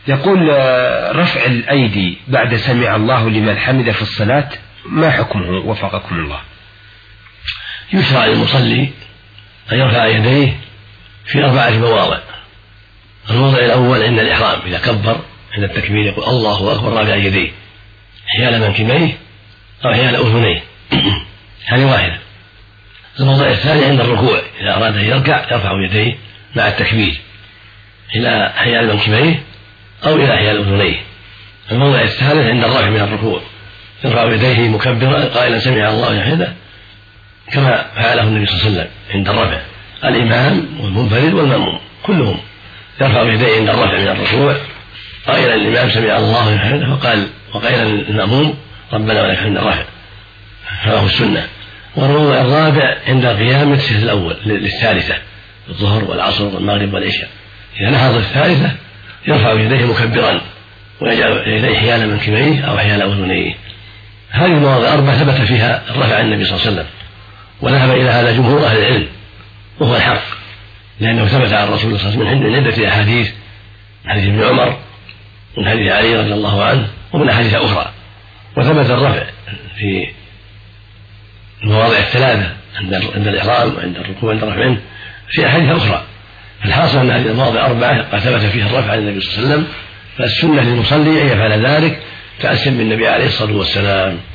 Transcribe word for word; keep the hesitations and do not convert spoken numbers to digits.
يقول رفع الأيدي بعد سمع الله لمن حمد في الصلاة ما حكمه وفقكم الله؟ يشرع للمصلي أن يرفع يديه في أربعة مواضع. الموضع الأول عند الإحرام، إذا كبر عند التكبير يقول الله أكبر رافع يديه حيال منكبيه أو حيال أذنيه، هذه واحدة. الموضع الثاني عند الركوع، إذا أراد أن يركع يرفع يديه مع التكبير إلى حيال منكبيه أو إلى حيال أذنيه. الموضع الثالث عند الرفع من الركوع، يرفع يديه مكبرا قائلا سمع الله لمن حمده، كما فعله النبي صلى الله عليه وسلم عند الرفع. الإمام والمنفرد والمأموم كلهم يرفع يديه عند الرفع من الركوع قائلا الإمام سمع الله لمن حمده، فقال وقائلا المأموم ربنا ولك الحمد الرفع، فهو السنة. والموضع الرابع عند القيام من التشهد الأول للثالثة، الظهر والعصر والمغرب والعشاء، إذا نهض الثالثة يرفع يديه مكبرا ويجعل يديه حيال منكبيه أو حيال أذنيه. هذه المواضع الأربعة ثبت فيها الرفع عن النبي صلى الله عليه وسلم، وذهب إلى هذا جمهور أهل العلم وهو الحق، لأنه ثبت عن الرسول صلى الله عليه وسلم من عدة أحاديث، من حديث ابن عمر ومن حديث علي رضي الله عنه ومن أحاديث أخرى. وثبت الرفع في المواضع الثلاثة عند الإحرام وعند الركوع وعند الرفع منه في أحاديث أخرى. الحاصل أن هذه المواضع أربعة قد ثبت فيها الرفع عن النبي صلى الله عليه وسلم، فالسنة للمصلي أن يفعل ذلك تأسيا بالنبي عليه الصلاة والسلام.